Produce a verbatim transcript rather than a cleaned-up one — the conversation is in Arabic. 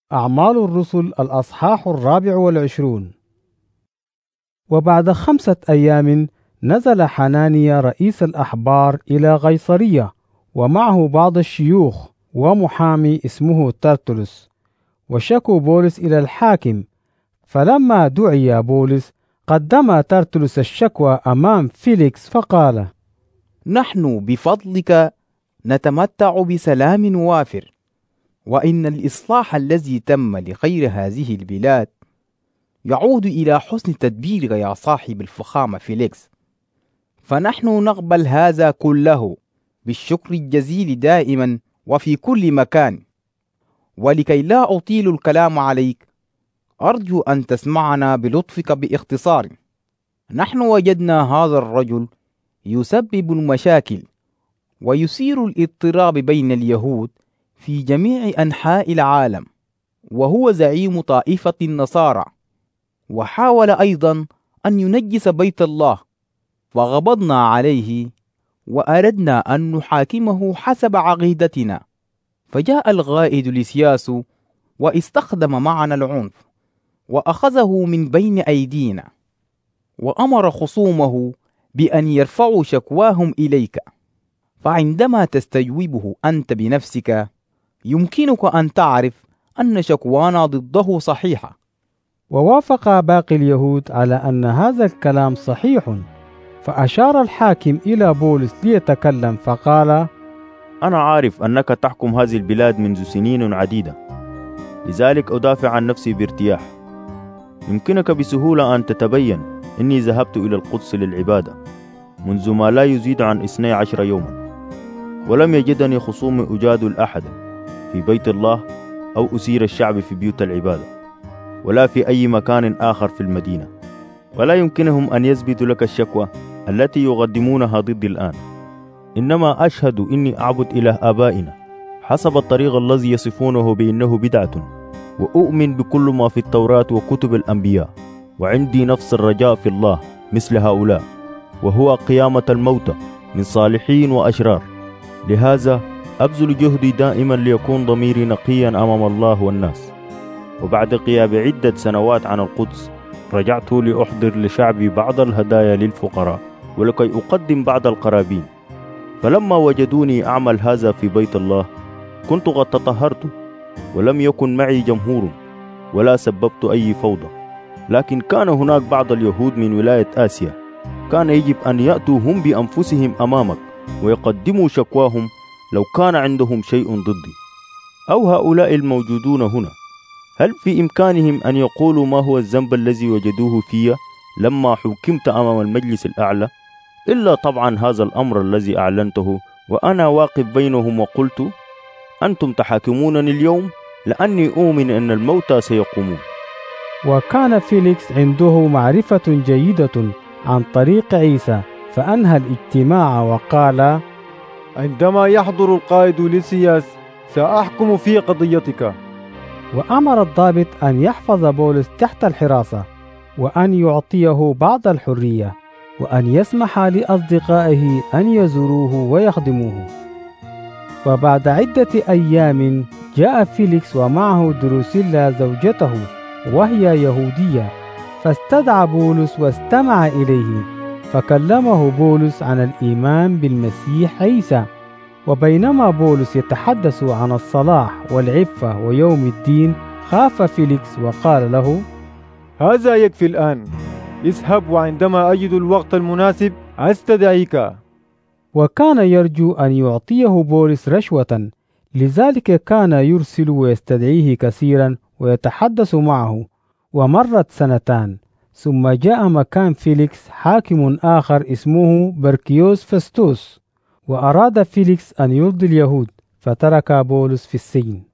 أعمال الرسل الأصحاح الرابع والعشرون. وبعد خمسة أيام نزل حنانيا رئيس الأحبار إلى قيصرية، ومعه بعض الشيوخ ومحامي اسمه ترتلس، وشكوا بولس إلى الحاكم. فلما دعي بولس قدم ترتلس الشكوى أمام فيليكس فقال: نحن بفضلك نتمتع بسلام وافر، وإن الإصلاح الذي تم لخير هذه البلاد يعود إلى حسن تدبيرك يا صاحب الفخامة فيليكس، فنحن نقبل هذا كله بالشكر الجزيل دائما وفي كل مكان. ولكي لا أطيل الكلام عليك، أرجو أن تسمعنا بلطفك باختصار. نحن وجدنا هذا الرجل يسبب المشاكل ويثير الاضطراب بين اليهود في جميع أنحاء العالم، وهو زعيم طائفة النصارى، وحاول أيضا أن ينجس بيت الله، فغضبنا عليه وأردنا أن نحاكمه حسب عقيدتنا. فجاء القائد ليسياس واستخدم معنا العنف وأخذه من بين أيدينا، وأمر خصومه بأن يرفعوا شكواهم إليك، فعندما تستجوبه أنت بنفسك يمكنك أن تعرف أن شكوانا ضده صحيحة. ووافق باقي اليهود على أن هذا الكلام صحيح، فأشار الحاكم إلى بولس ليتكلم فقال: أنا عارف أنك تحكم هذه البلاد منذ سنين عديدة، لذلك أدافع عن نفسي بارتياح. يمكنك بسهولة أن تتبين أني ذهبت إلى القدس للعبادة منذ ما لا يزيد عن اثني عشر يوما، ولم يجدني خصومي أجادل أحدا في بيت الله أو أسير الشعب في بيوت العبادة، ولا في أي مكان آخر في المدينة، ولا يمكنهم أن يثبتوا لك الشكوى التي يقدمونها ضدي الآن. إنما أشهد إني أعبد إله آبائنا حسب الطريق الذي يصفونه بأنه بدعة، وأؤمن بكل ما في التوراة وكتب الأنبياء، وعندي نفس الرجاء في الله مثل هؤلاء، وهو قيامة الموتى من صالحين وأشرار. لهذا أبذل جهدي دائما ليكون ضميري نقيا أمام الله والناس. وبعد غياب عدة سنوات عن القدس رجعت لأحضر لشعبي بعض الهدايا للفقراء، ولكي أقدم بعض القرابين. فلما وجدوني أعمل هذا في بيت الله كنت قد تطهرت، ولم يكن معي جمهور ولا سببت أي فوضى. لكن كان هناك بعض اليهود من ولاية آسيا، كان يجب أن يأتوا هم بأنفسهم أمامك ويقدموا شكواهم لو كان عندهم شيء ضدي. أو هؤلاء الموجودون هنا، هل في إمكانهم أن يقولوا ما هو الذنب الذي وجدوه في لما حكمت أمام المجلس الأعلى؟ إلا طبعا هذا الأمر الذي أعلنته وأنا واقف بينهم وقلت: أنتم تحاكمونني اليوم لأني أؤمن أن الموتى سيقومون. وكان فيليكس عنده معرفة جيدة عن طريق عيسى، فأنهى الاجتماع وقال: عندما يحضر القائد ليسياس سأحكم في قضيتك. وأمر الضابط أن يحفظ بولس تحت الحراسة، وأن يعطيه بعض الحرية، وأن يسمح لأصدقائه أن يزوروه ويخدموه. وبعد عدة أيام جاء فيليكس ومعه دروسيلا زوجته وهي يهودية، فاستدعى بولس واستمع إليه، فكلمه بولس عن الإيمان بالمسيح عيسى. وبينما بولس يتحدث عن الصلاح والعفة ويوم الدين، خاف فيليكس وقال له: هذا يكفي الآن، اذهب وعندما أجد الوقت المناسب أستدعيك. وكان يرجو أن يعطيه بولس رشوة، لذلك كان يرسل ويستدعيه كثيرا ويتحدث معه. ومرت سنتان، ثم جاء مكان فيليكس حاكم آخر اسمه بركيوس فستوس، وأراد فيليكس أن يرضي اليهود، فترك بولس في السجن.